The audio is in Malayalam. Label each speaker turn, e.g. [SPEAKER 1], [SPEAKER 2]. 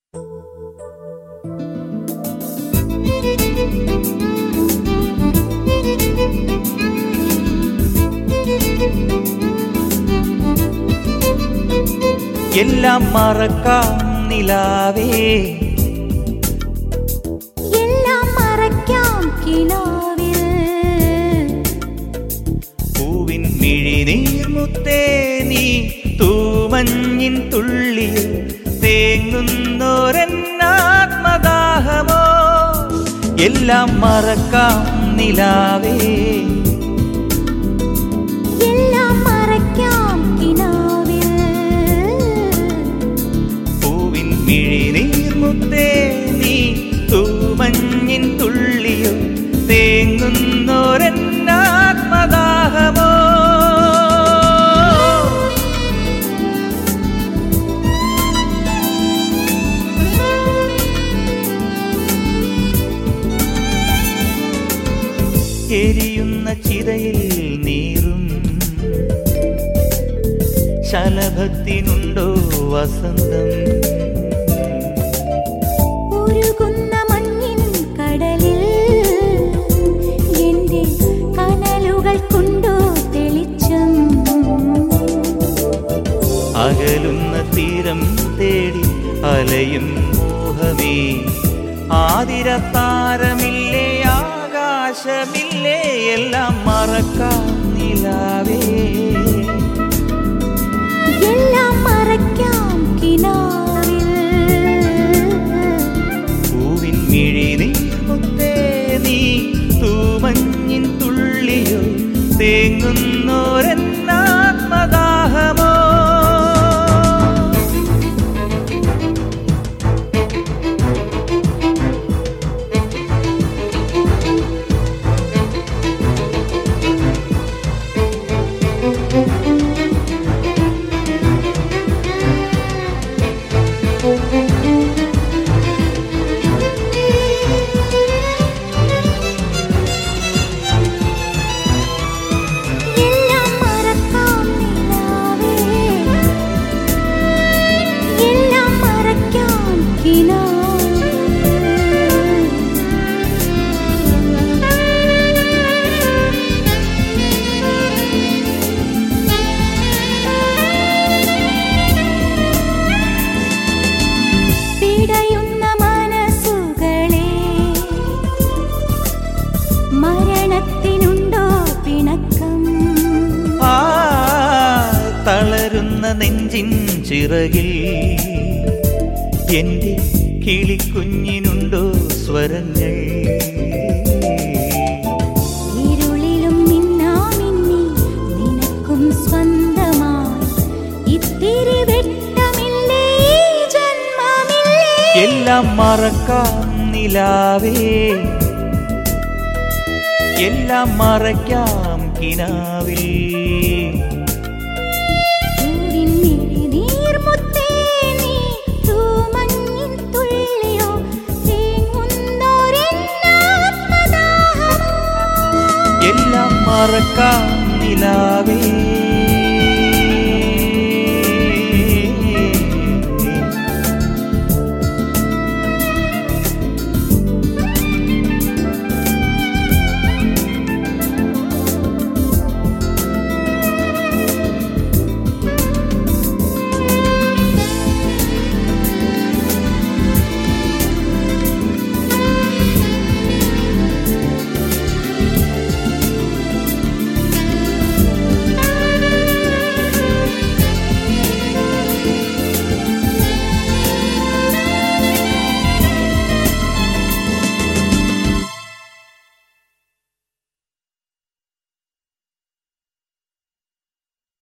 [SPEAKER 1] എല്ലാം മറക്കാം നിലാവേ,
[SPEAKER 2] എല്ലാം മറക്കാം കിനാവിൽ.
[SPEAKER 1] പൂവിൻ മിഴിനീർമുത്തേ നീ തൂമഞ്ഞിൻ തുള്ളിയിൽ തേങ്ങുന്നോരെന്നാത്മദാഹമോ. എല്ലാം മറക്കാം നിലാവേ,
[SPEAKER 2] എല്ലാം മറക്കാം കിനാവിൽ.
[SPEAKER 1] പൂവിൻ മിഴിനീർമുത്തേ നീ തൂമഞ്ഞിൻ തുള്ളിയിൽ തേങ്ങുന്നോരെന്നാത്മദാഹമോ. എരിയുന്ന ചിതയിൽ നീറും ശലഭത്തിനുണ്ടോ വസന്തം.
[SPEAKER 2] ഉരുകുന്ന മഞ്ഞിൻ കടലിൽ എന്റെ കനലുകൾക്കുണ്ടോ തെളിച്ചം.
[SPEAKER 1] അകലുന്ന തീരം തേടി അലയും മോഹമേ, ആതിരത്താരമില്ലേ ആകാശമില്ലേ. എല്ലാം മറക്കാം നിലാവേ,
[SPEAKER 2] എല്ലാം മറക്കാം കിനാവിൽ.
[SPEAKER 1] പൂവിൻ മിഴിനീർമുത്തേ നീ തൂമഞ്ഞിൻ തുള്ളിയോ തേങ്ങുന്നോരെന്നാത്മദാഹമോ.
[SPEAKER 2] എല്ലാം മറക്കാം നിലാവേ, എല്ലാം മറക്കാം കിനാവിൽ. പിടയുന്ന മനസ്സുകളെ മരണത്തിനുണ്ടോ പിണക്കം.
[SPEAKER 1] ആ തളരുന്ന നെഞ്ചിൻ ചിറകിൽ എന്റെ കിളിക്കുഞ്ഞിനുണ്ടോ സ്വരങ്ങൾ.
[SPEAKER 2] ഇരുളിലും മിന്നാമിന്നി നിനക്കും സ്വന്തമായി ഇത്തിരി വെട്ടമില്ലേ ഈ ജന്മമില്ലേ.
[SPEAKER 1] എല്ലാം മറക്കാം നിലാവേ, എല്ലാം മറയ്ക്കാം കിനാവിൽ.
[SPEAKER 2] പൂവിൻ മിഴിനീർമുത്തേ നീ തൂമഞ്ഞിൻ തുള്ളിയോ തേങ്ങുന്നോരെന്നാത്മദാഹമോ.
[SPEAKER 1] എല്ലാം മറക്കാം നിലാവേ.